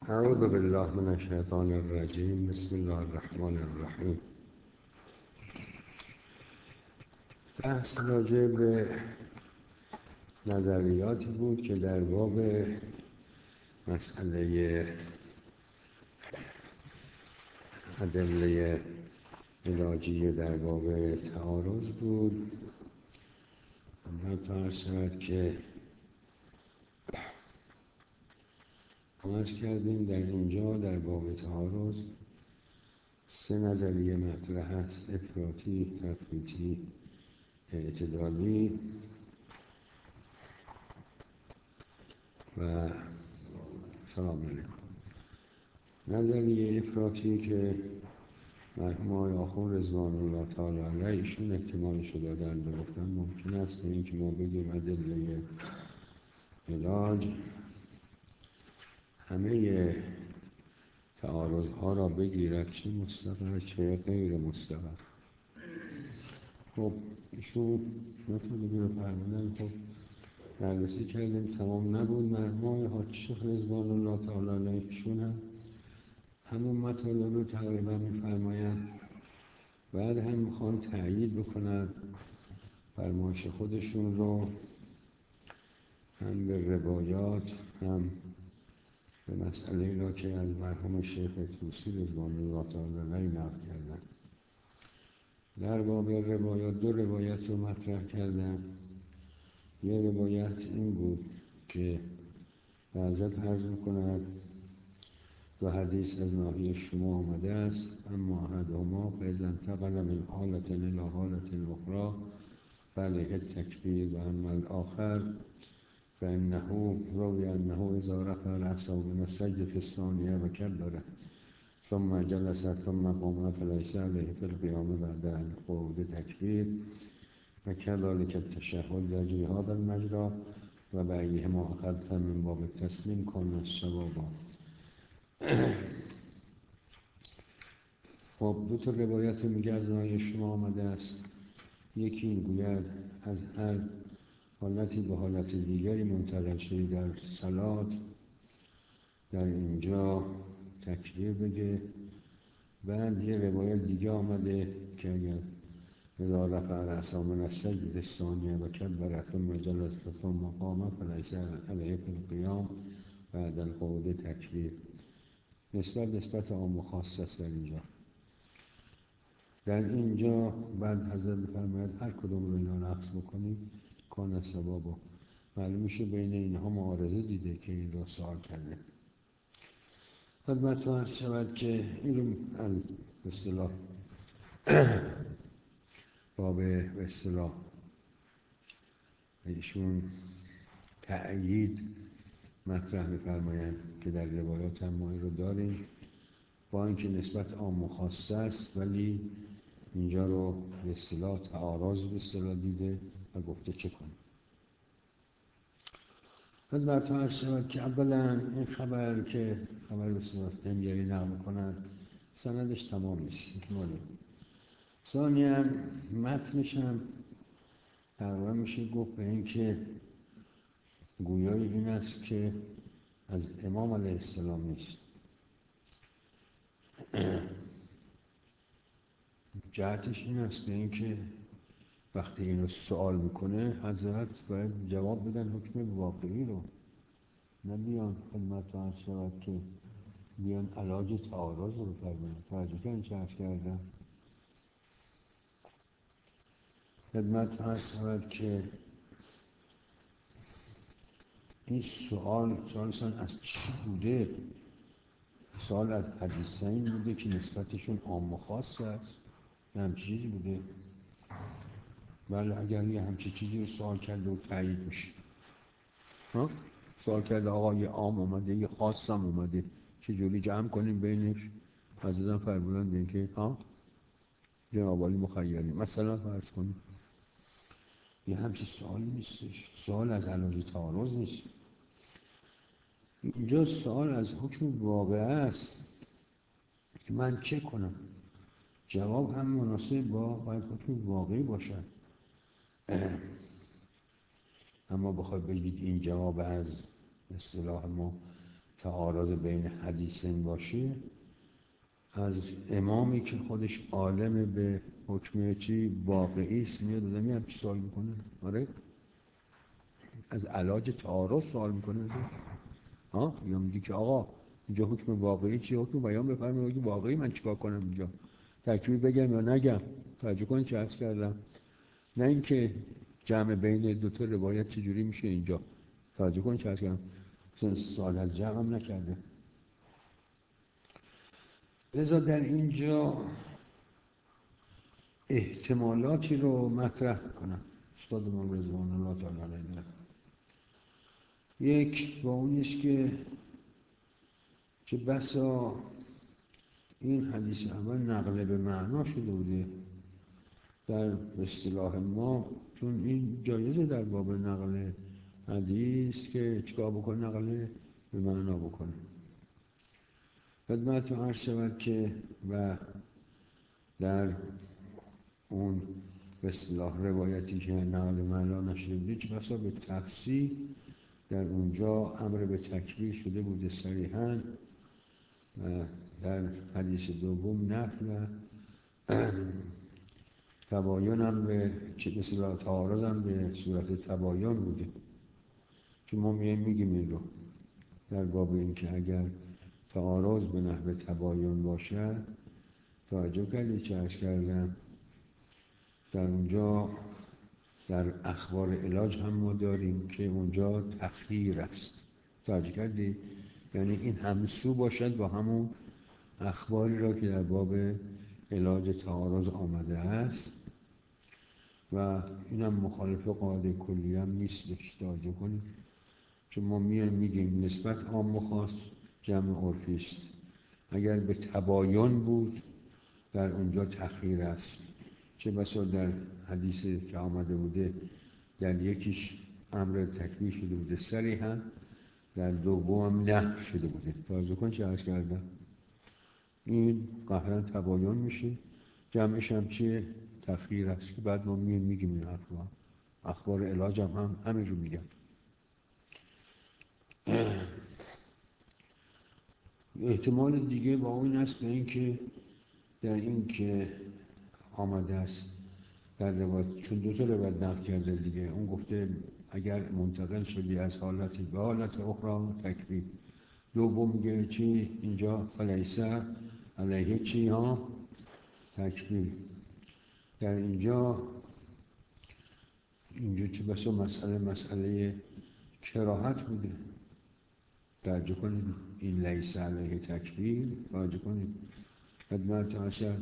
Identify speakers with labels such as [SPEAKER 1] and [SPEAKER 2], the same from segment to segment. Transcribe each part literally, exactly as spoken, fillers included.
[SPEAKER 1] اعوذ بالله من الشیطان الرجیم. بسم الله الرحمن الرحیم. بحث راجع به نظریاتی بود که در باب مسئله ادله علاجی در باب تعارض بود. من فرض شود که عرض کردیم در اینجا در باب تعارض سه نظریه مطرح است: افراطی، تفریطی، اعتدالی. و سلام علیکم. نظریه افراطی که مرحوم آقای آخوند رضوان الله تعالی علیه ایشون احتمالش رو دادن و گفتن ممکن است که این که ما بگیم ادله علاج همه تعارض ها را بگیرد، چه مستقر چه غیر مستقر. خب ایشون مطلبی رو فرمودن. خب بررسی کردیم، تمام نبود. مرحوم آقای حاج شیخ رضوان الله تعالی علیه ایشون هم همون مطالب رو تقریبا میفرمایند. بعد هم میخوان تأیید بکنن فرمایش خودشون رو، هم به روایات هم به مسئله را که از مرحوم شیخ طوسی رضوان الله تعالی علیه نقل کردن. در باب روایات دو روایت رو مطرح کردن. یه روایت این بود که حضرت عرض می‌کند دو حدیث از ناحیه شما آمده است: اما احدهما فاذا انتقل من حالة الی حالة اخرى فعلیه التکبیر و اما الاخر فانه روی انه اذا رفع رأسه من السجدة الثانیة و کبر ثم جلس ثم قام فلیس علیه فی القیام بعد القعود تکبیر و كذلك التشهد در جهاد المجرى و بأیهما اخذت من باب التسلیم کن الصواب. خب دو تا روایت میگه از ناحیه شما آمده است. یکی میگوید از هر حالتی به حالت دیگری منتقل شدی در صلات، در اینجا تکبیر بگه. بعد یه روایت دیگه آمده که اگر اذا رفع رأسه من السجدة الثانیة و کبر ثم جلس ثم قام فلیس علیه فی القیام بعد القعود تکبیر. نسبت نسبت عام و خاص است در اینجا. در اینجا بعد حضرت بفرماید هر کدوم رو اینا نقص بکنیم کان ثوابا. معلوم میشه بین اینها معارضه دیده که این رو سوال کرده. خدمت عرض شود که این رو به اصطلاح باب به اصطلاح ایشون تأیید مطرح می‌فرمایند که در روایات هم ما این رو داریم، با اینکه نسبت عام و خاصه است، ولی اینجا رو به اصطلاح تعارض به اصطلاح دیده و گفته چه کنیم. خدمت عرض شود که اولا این خبر که خبر به اصطلاح همیاری نقل کنند سندش تمام نیست. ثانیاً متنش هم تقریبا میشه گفت به این که گویای این است که از امام علیه السلام نیست. جهتش این است به این که وقتی اینو سوال میکنه حضرت باید جواب بدن حکم واقعی رو، نه بیان خدمت عرض شود که بیان علاج تعارض رو بفرمایند. توجه کردین چه عرض کردم؟ خدمت عرض شود که این سوال سوال از چی بوده؟ سوال از حدیثین بوده که نسبتشون عام و خاص است، یه همچی چیزی بوده. بله اگر یه همچی چیزی رو سوال کرده و تایید میشه. سوال کرده آقا یه عام اومده یه خاص هم اومده، چجوری جمع کنیم بینش؟ حضرت فرمودند این که ها جناب عالی مخیری. مثلا فرض کنیم یه همچی سوالی نیستش، سوال از علاج تعارض نیست. اینجا سوال از حکم واقع است که من چه کنم. جواب هم مناسب با باید حکم واقعی باشد. اما بخواد بگید این جواب از اصطلاح ما تعارض بین حدیثین باشه، از امامی که خودش عالم به حکم چی واقعی است میاد آدمی هم چی سوال میکنه؟ آره؟ از علاج تعارض سوال میکنه. ها؟ یا میگه که آقا اینجا حکم واقعی چیه؟ حکم بیان بفرمایید حکم واقعی من چیکار کنم اینجا؟ تکبیر بگم یا نگم؟ توجه کنید چه عرض کردم؟ نه اینکه جمع بین دو تا روایت چجوری میشه اینجا. توجه کنید چه عرض کردم؟ سوال از جمع هم نکرده. لذا در اینجا احتمالاتی رو مطرح کنم. استاد من رضوان الله تعالی علیه. یک با اون است که چه بسا این حدیث اول نقل به معنا شده بوده در اصطلاح ما، چون این جایزه در باب نقل حدیث که چیکار بکنه؟ نقل به معنا بکنه. خدمتتون عرض شود که و در اون به اصطلاح روایتی که نقل معنا نشده بوده چه بسا به تفصیل در اونجا امر به تکبیر شده بوده صریحاً، و در حدیث دوم نفی و تباین هم به چه مثل تعارض هم به صورت تباین بوده. چون ما میگیم میگیم این رو در باب این که اگر تعارض به نحو تباین باشه، توجه کردید چه عرض کردم؟ در اونجا در اخبار علاج هم ما داریم که اونجا تخییر است. توجه کردید؟ یعنی این همسو باشد با همون اخباری را که در باب علاج تعارض آمده است، و اینم مخالف قاعده کلی هم نیستش. توجه کنید، چون ما میایم میگیم نسبت عام و خاص جمع عرفی است. اگر به تباین بود در اونجا تخییر است. چه بسا در حدیث که آمده بوده در یکیش امر تکبیر شده بوده صریحاً، در دوم نهی شده بوده. توجه کن چه عرض کردم؟ این قهرن تباین میشه، جمعش هم چیه؟ تخییر است که بعد ما میگیم میگیم این اخبار اخبار علاج هم, هم همین رو میگم. احتمال دیگه با اون است به این که در این که آمده است در روایت، چون دو تا روایت نقل کرده دیگه، اون گفته اگر منتقل شدی از حالتی به حالت اخرى تکبیر. دوم میگه چی اینجا؟ فلیسه علیه چی ها؟ تکبیر. در اینجا اینجا چه بسا مسئله مسئله کراهت بوده. توجه کنید این لیسه علیه تکبیر. توجه کنید خدمت عشر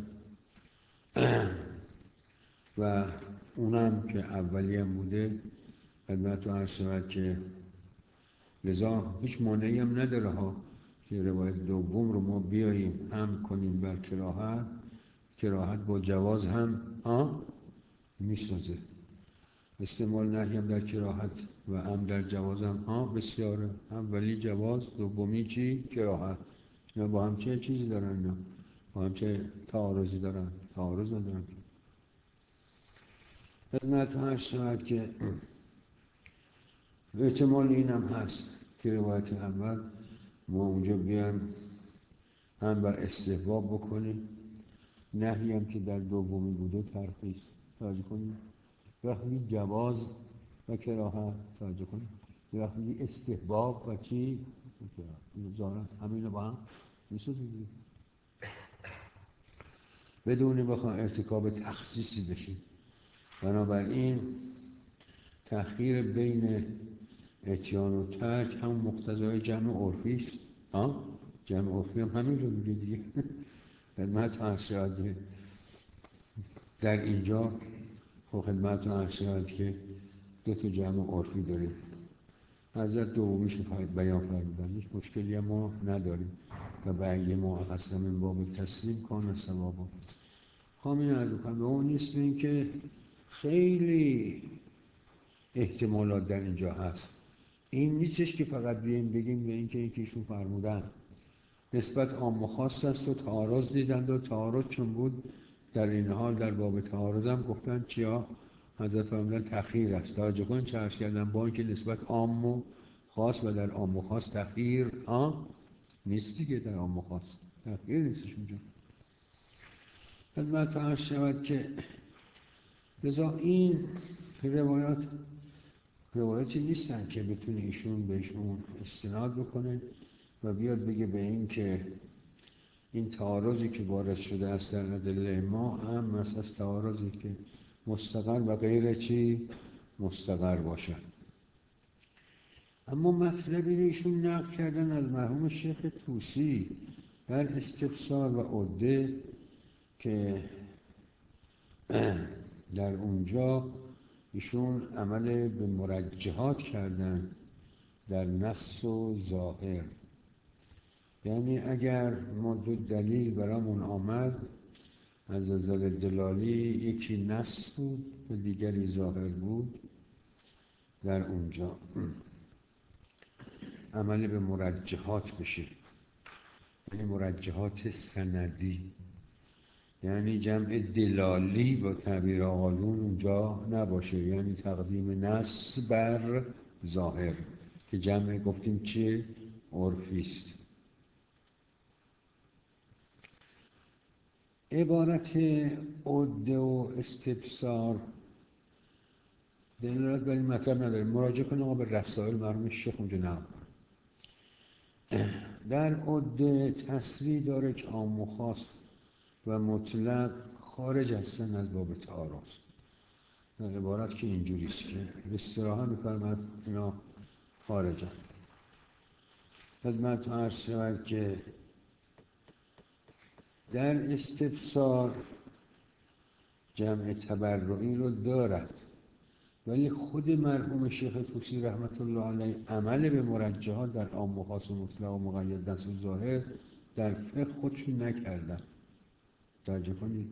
[SPEAKER 1] و اونم که اولی هم بوده خدمت عرض شود که لذا هیچ مانعی هم نداره ها که روایت دوم رو ما بیاییم هم کنیم بر کراهت، کراهت با جواز هم ها میسازه. استعمال نهی هم در کراهت و هم در جواز هم ها بسیاره. هم ولی جواز، دومی چی؟ کراهت. یا با هم چه چیزی دارن؟ نه با هم چه تعارضی دارن؟ تعارض ندارن. خدمت عرض شود که احتمال این هم هست که روایت اول ما اونجا بیان هم بر استحباب بکنیم، نهی هم که در دومی بوده ترخیص. توجه کنیم وقتی جواز و کراهت. توجه کنیم وقتی استحباب و چی؟ ظاهرا همین رو با هم میسازیم بدون بخواه ارتکاب تخصیصی بشیم. بنابراین تأخیر بین اتیان و ترک هم مقتضای جمع عرفی است. ها؟ جمع عرفی هم همین رو میگه دیگه. خدمت عرض در اینجا خدمت عرض که دو تا جمع عرفی داریم. حضرت دومیش رو بیان فرمودن، هیچ مشکلی هم ما نداریم و بعید ما اصلا من باب تسلیم کن ثوابا. خامین عرض کنم به اون نیست به این که خیلی احتمالات در اینجا هست. این نیستش که فقط بیاییم بگیم به این که یکیشون فرمودن نسبت عام و خاص است و تعارض دیدند و تعارض چون بود در این حال در باب تعارض هم گفتن چیا؟ حضرت فرمودن تخییر است. توجه کن چه عرض کردن با اینکه نسبت عام و خاص و در عام و خاص تغییر ها نیست دیگه. در عام و خاص تغییر نیستش اونجا. خدمت عرض شود که لذا این روایات روایاتی نیستن که بتونه ایشون بهشون استناد بکنه و بیاد بگه به این که این تعارضی که وارد شده است در ادله ما هم است از تعارضی که مستقر و غیر چی مستقر باشد. اما مطلبی رو ایشون نقل کردن از مرحوم شیخ طوسی در استفسار و عده که در اونجا ایشون عمل به مرجحات کردن در نص و ظاهر. یعنی اگر ما دو دلیل برامون آمد از نظر دلالی، یکی نص بود و دیگری ظاهر بود، در اونجا عمل به مرجحات بشه، یعنی مرجحات سندی، یعنی جمع دلالی با تعبیر آقایون اونجا نباشه، یعنی تقدیم نص بر ظاهر که جمع گفتیم چیه؟ عرفیست. عبارت عده و استفسار دلالت بر این مطلب نداره. مراجعه کنه ما به رسائل مرحوم شیخ اونجا نقل. در عده تصریح داره که عام و خاص و مطلق خارج هستن از باب تعارض. در عبارت که اینجوریست که به اصطلاح می‌فرماید اینا خارجن. خدمت عرض شود که در استفسار جمع تبرعی رو دارد، ولی خود مرحوم شیخ طوسی رحمت الله علیه عمل به مرجحات در عام و خاص و مطلق و مقید نص و ظاهر در فقه خودشون نکردن. توجه کنید.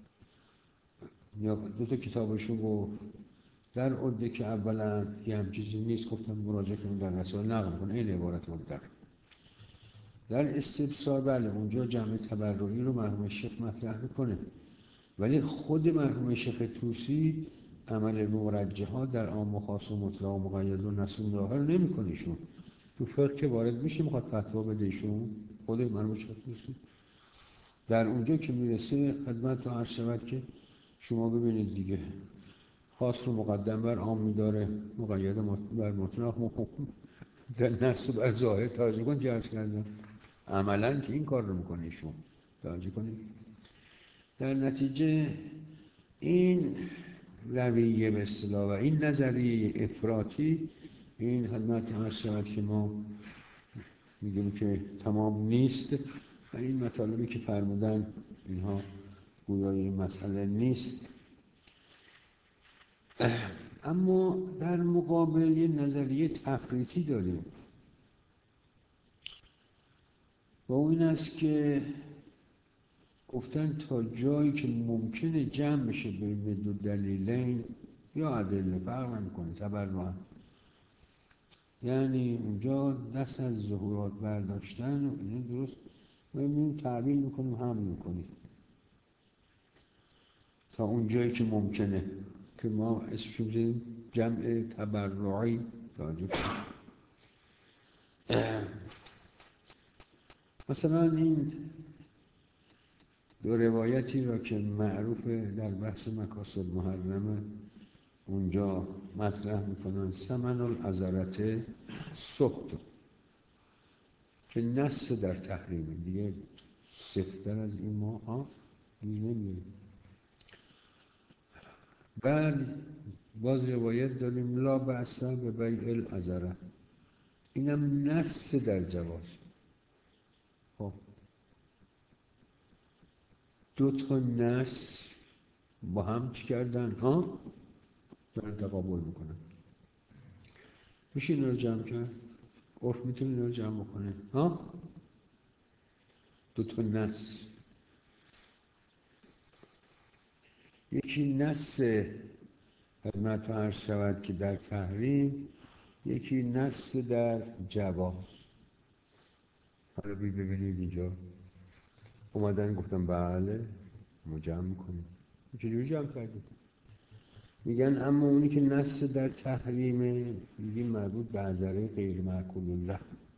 [SPEAKER 1] یا دو تا کتابشون گفت در عده که اولا یه هم چیزی نیست، گفتن مراجعه کنید در رسائل نقل می‌کنه، این عبارت بود. در در استفسار بله اونجا جمع تبرعی رو مرحوم شیخ مطرح میکنه، ولی خود مرحوم شیخ طوسی عمل به مرجحات در عام و خاص و مطلق و مقید و نص و ظاهر نمی‌کنه. ایشون تو فقه که وارد میشه میخواد فتوا بده، ایشون خود مرحوم شیخ طوسی در اونجا که میرسه خدمت عرض شود که شما ببینید دیگه، خاص رو مقدم بر عام می‌داره، مقید بر مطلق در نص بر ظاهر. توجه کن جرس کردن عملاً که این کار رو میکنه ایشون. توجه کنید. در نتیجه این رویه به اصطلاح و این نظریه افراطی، این خدمت عرض شود که ما میگیم که تمام نیست و این مطالبی که فرمودن اینها گویای این مسئله نیست. اما در مقابل یه نظریه تفریطی داریم و اون این است که گفتن تا جایی که ممکنه جمع بشه بین دو دلیلین یا ادله فرق نمی‌کنه تبرعاً، یعنی اونجا دست از ظهورات برداشتن و اینو درست ما می‌بینیم تعبیر می‌کنیم هم می‌کنیم تا اون جایی که ممکنه که ما اسمش بزنیم جمع تبرعی. توجه کنیم. مثلا این دو روایتی را که معروف در بحث مکاسب محرمه اونجا مطرح میکنن، ثمن العذرته سخت که نص در تحریم دیگه سفتر از این ما ها نمیدونیم. بعد باز روایت داریم لا بأس به بیع العذره، اینم نص در جواز. خب دو تا نص با هم چی کردن ها؟ دارن تقابل میکنن. میشه این رو جمع کرد؟ عرف میتونه این رو جمع بکنه ها؟ دو تا نص، یکی نص خدمت عرض شود که در تحریم، یکی نص در جواز. حالا ببینید اینجا اومدن گفتن بله ما جمع میکنیم. چجوری جمع کردیم؟ میگن اما اونی که نص در تحریمه میگیم مربوط به حضره غیر معکول الله،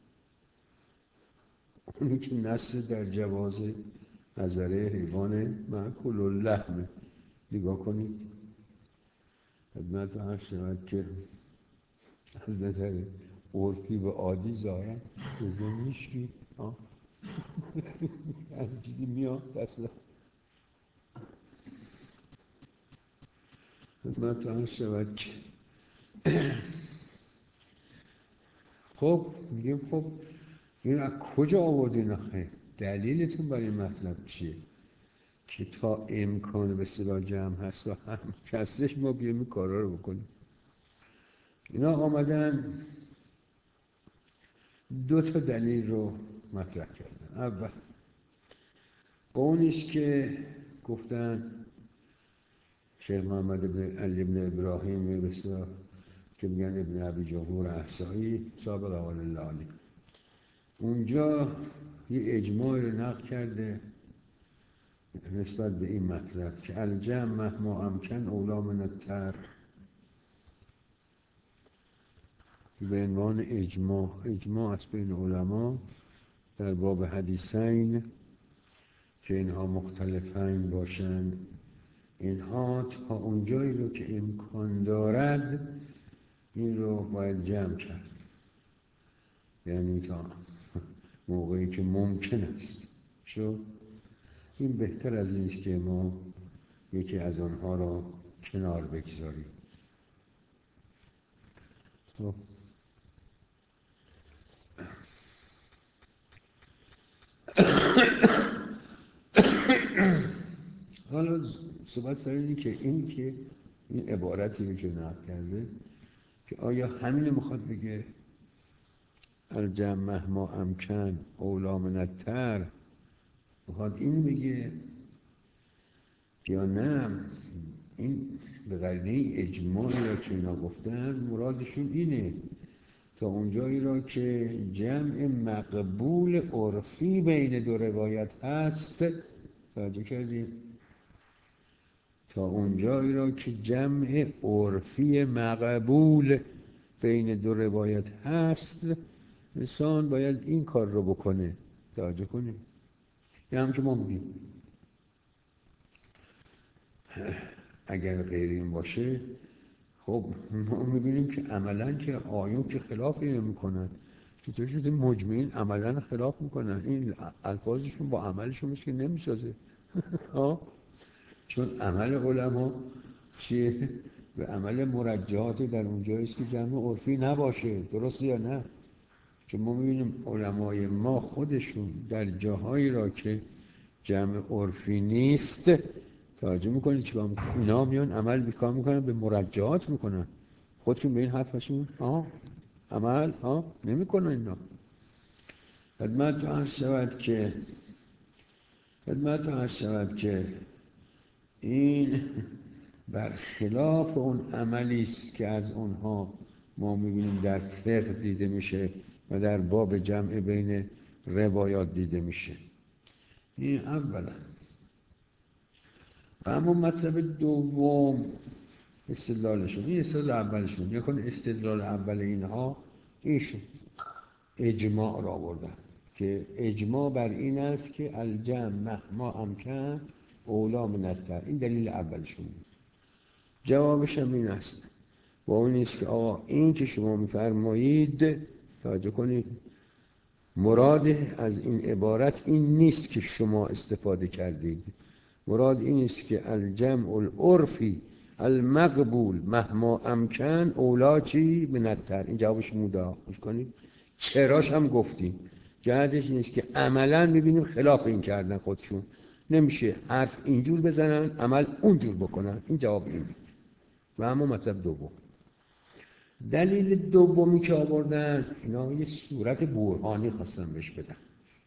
[SPEAKER 1] اونی که نص در جواز حضره حیوان معکول اللحمه. نگاه کنید خدمت هر شود که از نظر عرفی و عادی ظاهرا به ذهن هیچکی همین چیزی میاد اصلا. خدمت هر شود که خب میگیم خب این از کجا آوردین آخه؟ دلیلتون برای این مطلب چیه؟ که تا امکان به اصطلاح جمع هست و هم کسش ما بیایم این کارا رو بکنیم. اینا آمدن دو تا دلیل رو مطرح کردن. اول با اونیست که گفتن شیخ محمد بن علی بن ابراهیم به اصطلاح که میگن ابن ابی جمهور احصایی سابق اول الله علیه، اونجا یه اجماع رو نقل کرده نسبت به این مطلب که الجمع مهما امکن اولا من الترک، به عنوان اجماع اجماع از بین علما در باب حدیثین که اینها مختلفین باشن، اینها تا اونجایی رو که امکان دارد این رو باید جمع کرد، یعنی تا موقعی که ممکن است. شو این بهتر از این است که ما یکی از آنها را کنار بگذاریم. خب حالا صحبت سر اینه که این که این عبارتی رو که نقل کرده که آیا همین میخواد بگه الجمع مهما امکن اولا من الترک، میخواد این بگه یا نه این به قرینه اجماعی را که اینا گفتن مرادشون اینه تا اونجایی را که جمع مقبول عرفی بین دو روایت هست. توجه کردیم؟ تا اونجایی را که جمع عرفی مقبول بین دو روایت هست انسان باید این کار رو بکنه. توجه کنیم؟ یه هم که ما میگیم اگر غیر این باشه خب ما میبینیم که عملا که آیون که خلاف اینو میکنن، چطور شده مجمعین عملا خلاف میکنن، این الفاظشون با عملشون مثل نمیسازه. چون عمل علما چیه؟ به عمل مرجحات در اونجاییست که جمع عرفی نباشه. درسته یا نه؟ که ما میبینیم علمای ما خودشون در جاهایی را که جمع عرفی نیست توجه میکنید چیکار میکنن؟ اینا میان عمل بیکار میکنن، به مرجحات میکنن، خودشون به این حرفشون ها عمل ها نمیکنن. اینا خدمت تو عرض شود که خدمت تو عرض شود که این برخلاف اون عملی است که از اونها ما میبینیم در فقه دیده میشه و در باب جمع بین روایات دیده میشه. این اولا. و اما مطلب دوم استدلالشون، این استدلال اولشون یکن استدلال اول اینها ایشون اجماع را آوردن که اجماع بر این است که الجمع مهما امکن اولا من الترک. این دلیل اولشون. جوابش هم این است با اون نیست که آقا این که شما میفرمایید توجه کنید مراد از این عبارت این نیست که شما استفاده کردید، مراد این است که الجمع العرفی المقبول مهما امکن اولا چی من الترک. این جوابش مودا خوش کنید چراش هم گفتیم جهتش نیست که عملا میبینیم خلاف این کردن خودشون، نمیشه حرف اینجور بزنن عمل اونجور بکنن. این جواب این. و اما مطلب دوم، دلیل دومی که آوردن اینا یه صورت برهانی خواستن بهش بدن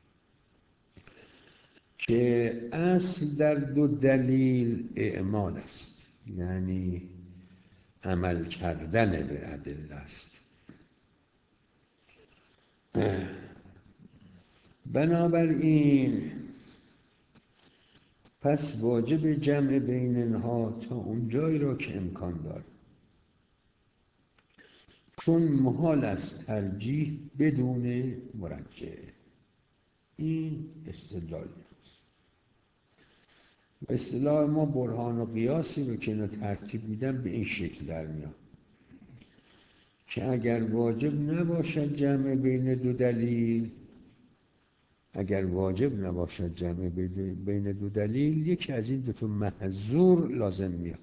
[SPEAKER 1] که اصل در دو دلیل اعمال است، یعنی عمل کردن به ادله است. بنابراین پس واجب جمع بین اینها تا اونجایی را که امکان دارد، چون محال است ترجیح بدون مرجع. این استدلال است. به اصطلاح ما برهان و قیاسی رو که ترتیب میدن به این شکل در میاد که اگر واجب نباشد جمع بین دو دلیل اگر واجب نباشد جمع بین دو دلیل یکی از این دو تا محظور لازم میاد.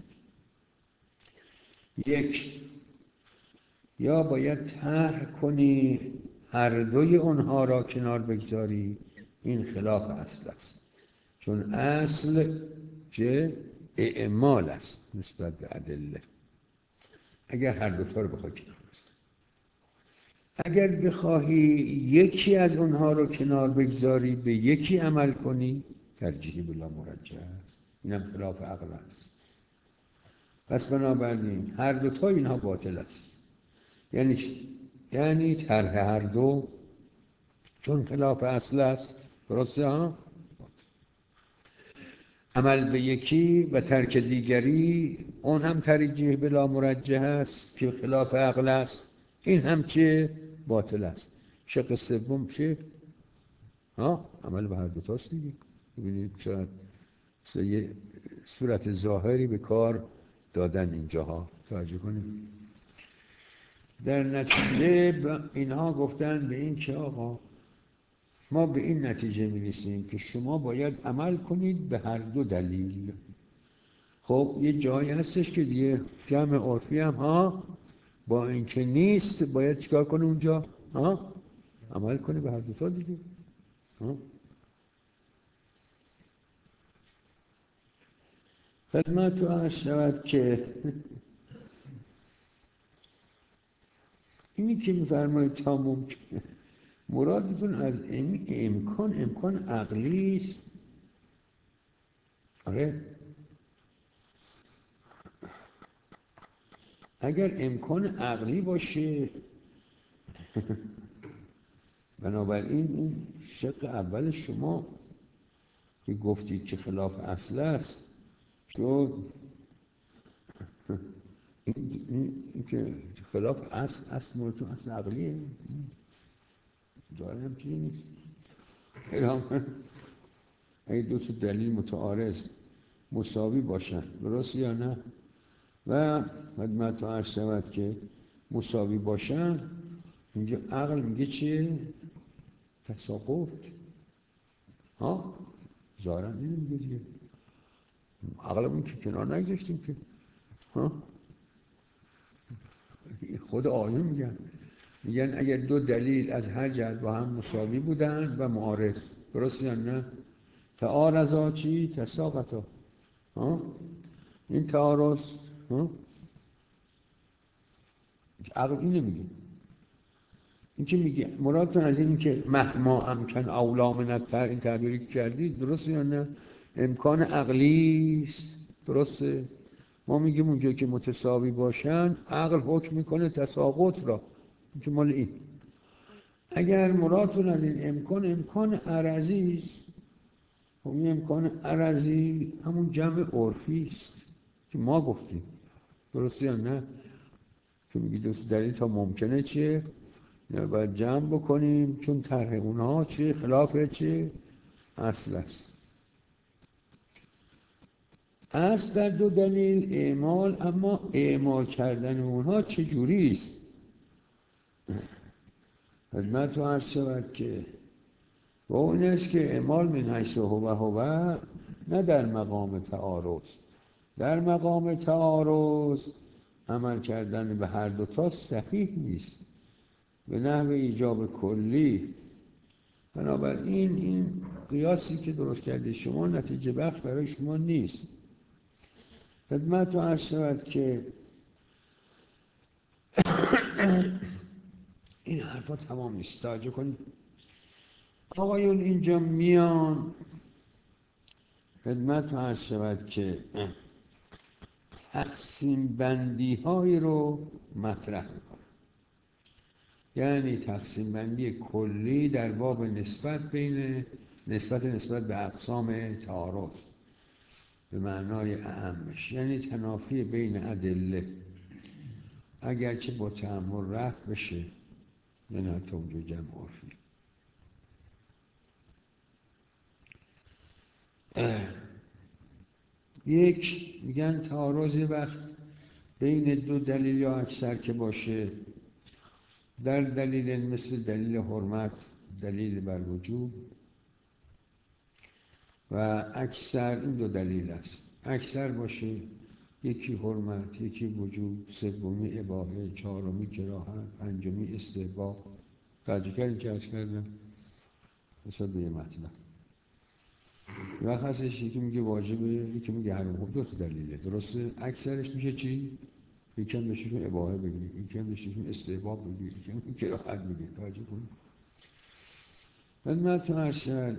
[SPEAKER 1] یک، یا باید طرح کنی هر دوی اونها را کنار بگذاری، این خلاف اصل است، چون اصل چه؟ اعمال است نسبت به ادله. اگر هر دوتا رو بخوای کنار بگذاری، اگر بخواهی یکی از اونها رو کنار بگذاری به یکی عمل کنی، ترجیحی بلا مرجع است، اینم خلاف عقل است. پس بنابراین هر دوتا اینها باطل است. یعنی یعنی طرح هر دو چون خلاف اصل است، درسته ها؟ عمل به یکی و ترک دیگری، اون هم ترجیح بلا مرجح است که خلاف عقل است، این هم چه؟ باطل است. شق سوم چه؟ ها؟ عمل به هر دو تاست دیگه. ببینید شاید یه صورت ظاهری به کار دادن اینجاها، توجه کنید. در نتیجه اینها گفتن به این که آقا ما به این نتیجه می‌رسیم که شما باید عمل کنید به هر دو دلیل. خب یه جایی هستش که دیگه جمع عرفی هم ها با اینکه نیست باید چیکار کنه اونجا؟ ها؟ عمل کنه به هر دو تا دیگه. ها؟ خدمت تو عرض شود که اینی که می‌فرمایید تا ممکن، مرادتون از این امکان امکان عقلی است. آره، اگر امکان عقلی باشه بنابراین این شق اول شما که گفتید که خلاف اصل است، چون این, این, این که خلاف اصل اصل مورتون اصل عقلیه داره هم چیزی نیست. اگه دو تا دلیل متعارض مساوی باشن، درست یا نه؟ و خدمت عرض شود که مساوی باشن، اینجا عقل میگه چیه؟ تساقط. ها؟ ظاهرا اینو میگه دیگه. عقلمون که کنار نگذاشتیم که. ها؟ خود آیون میگن میگن اگر دو دلیل از هر جهت با هم مساوی بودن و معارض، درست یا نه؟ تعارضا چی؟ تساقطا. ها؟ این تعارض ها؟ عقل اینو میگه. این که میگه مرادتون از این که مهما امکن اولا منتر، این تعبیری که کردید درست یا نه؟ امکان عقلی است، درسته؟ ما میگیم اونجا که متساوی باشن عقل حکم میکنه تساقط را، این که مال این. اگر مرادتون از این امکان امکان عرضی است، خب این امکان عرضی همون جمع عرفی است که ما گفتیم، درسته یا نه؟ که میگی دوست دلیل تا ممکنه چیه؟ یا باید جمع بکنیم چون طرح اونها چیه؟ خلاف چیه؟ اصل است. اصل در دو دلیل اعمال، اما اعمال کردن اونها چجوری است؟ خدمت تو عرض شود که و اون است که اعمال من حیث هو هو نه در مقام تعارض. در مقام تعارض عمل کردن به هر دوتا صحیح نیست به نحو ایجاب کلی. بنابراین این قیاسی که درست کرده شما نتیجه بخش برای شما نیست. خدمت تو عرض شود که این حرفا تمام نیست. توجه کنید آقایون اینجا میان خدمت تو عرض شود که تقسیم بندی های رو مطرح میکنه. یعنی تقسیم بندی کلی در باب نسبت بین نسبت نسبت به اقسام تعارض. به معنای اعمش، یعنی تنافی بین ادله اگرچه با تأمل رفع بشه، یعنی حتی اونجا جمع عرفی. یک میگن تعارض وقت بین دو دلیل یا اکثر که باشه، در دلیل مثل دلیل حرمت، دلیل بر وجوب، و اکثر این دو دلیل است. اکثر باشه یکی حرمت، یکی وجوب، سومی اباحه، چهارمی کراهت، پنجمی استحباب. توجه کردین که عرض کردم مثلا به یه مطلب وقت هستش یکی میگه واجبه، یکی میگه حرام. خب دو تا دلیله، درسته؟ اکثرش میشه چی؟ یکی هم بهشون اباحه بگی، یکی هم بهشون استحباب بگی، یکی هم کراهت بگی. توجه کنید. خدمتتون عرض شد.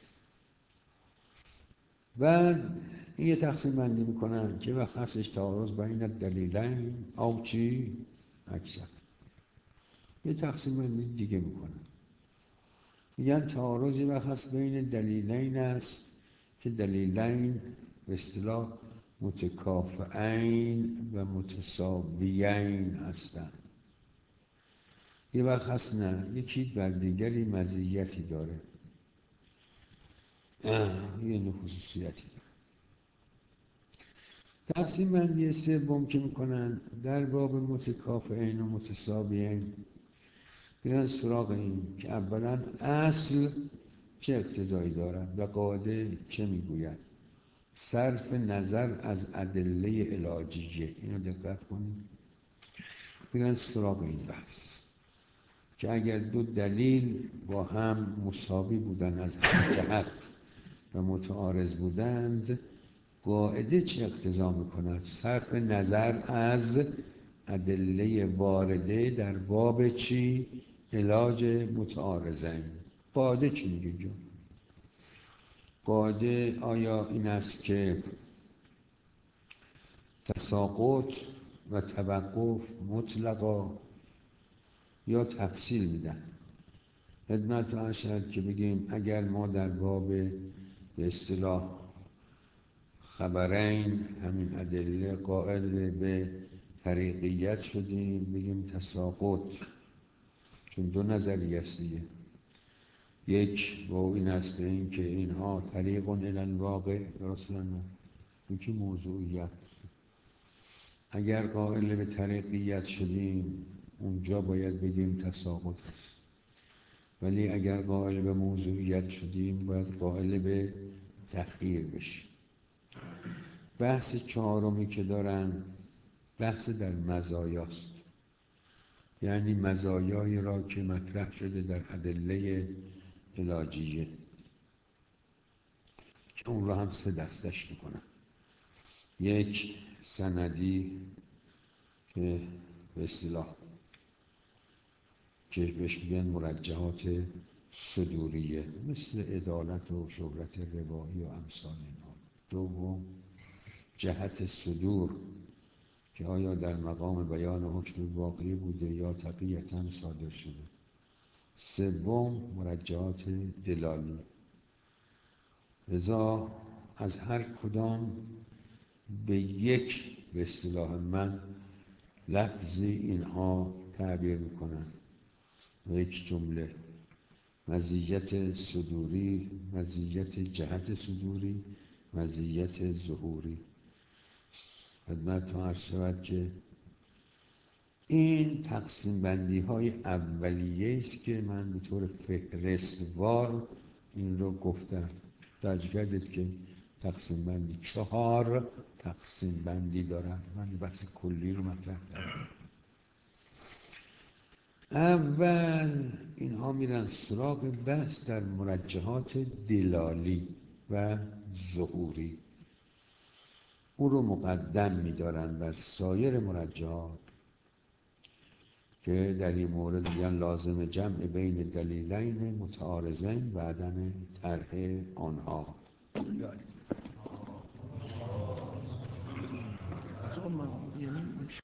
[SPEAKER 1] بعد این یه تقسیم بندی میکنن که وقت هستش تعارض بین دلیلین او چی؟ اکثر. یه تقسیم بندی دیگه میکنن، میگن تعارضی وقت هست بین دلیلین است که دلیلین به اصطلاح متکافئین و متساویین هستند. یه وقت هست نه، یکی بر دیگری مزیتی داره، یه نوع خصوصیتی داره. تقسیم بندی سوم که میکنن در باب متکافئین و متساویین، میرن سراغ این که اولا اصل چه اقتضایی دارد و قاعده چه میگوید، صرف نظر از ادله علاجیه. اینو دقت کنید. میرن سراغ این بحث که اگر دو دلیل با هم مساوی بودن از هر جهت و متعارض بودند، قاعده چه اقتضا میکند؟ صرف نظر از ادله وارده در باب چی؟ علاج متعارضین. قاعده چی میگه اینجا؟ قاعده آیا این است که تساقط و توقف مطلقا، یا تفصیل میدن؟ خدمت عرض شد که بگیم اگر ما در باب به اصطلاح خبرین، همین ادله، قائل به طریقیت شدیم، بگیم تساقط، چون دو نظریه است دیگه. یک با این است به این که اینها طریق الی الواقع، درست نه؟ یکی موضوعیت. اگر قائل به طریقیت شدیم اونجا باید بگیم تساقط است، ولی اگر قائل به موضوعیت شدیم باید قائل به تخییر بشیم. بحث چهارمی که دارن بحث در مزایاست، یعنی مزایایی را که مطرح شده در ادله علاجیه، که اون را هم سه دستش میکنن. یک سندی که به اصطلاح که بهش میگن مرجحات صدوریه، مثل عدالت و شهرت روایی و امثال اینها. دوم جهت صدور که آیا در مقام بیان حکم واقعی بوده یا تقییتاً صادر شده. سوم مرجحات دلالی. لذا از هر کدام به یک به اصطلاح من لفظی اینها تعبیر میکنن و یک جمله: مزیت صدوری، مزیت جهت صدوری، مزیت ظهوری. خدمتتون عرض شود که این تقسیم بندی های اولیه است که من به طور فهرستوار این رو گفتم. توجه کردید که تقسیم بندی چهار تقسیم بندی دارن. من بحث کلی رو مطرح کردم. اول اینها میرن سراغ بحث در مرجحات دلالی و ظهوری، او رو مقدم می‌دارن بر سایر مرجحات که در این مورد میگن لازم جمع بین دلیلین متعارضین و عدم طرح آنها.